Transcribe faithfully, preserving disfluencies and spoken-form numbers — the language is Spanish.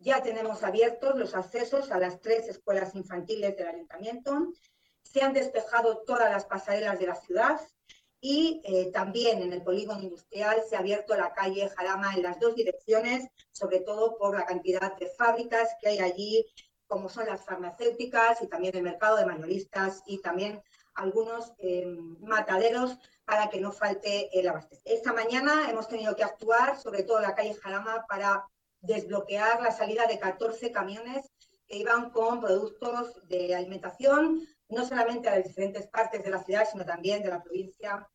Ya tenemos abiertos los accesos a las tres escuelas infantiles del ayuntamiento. Se han despejado todas las pasarelas de la ciudad y eh, también en el polígono industrial se ha abierto la calle Jarama en las dos direcciones, sobre todo por la cantidad de fábricas que hay allí, como son las farmacéuticas y también el mercado de mayoristas y también algunos eh, mataderos para que no falte el abastecimiento. Esta mañana hemos tenido que actuar, sobre todo en la calle Jarama, para desbloquear la salida de catorce camiones que iban con productos de alimentación, no solamente a las diferentes partes de la ciudad, sino también de la provincia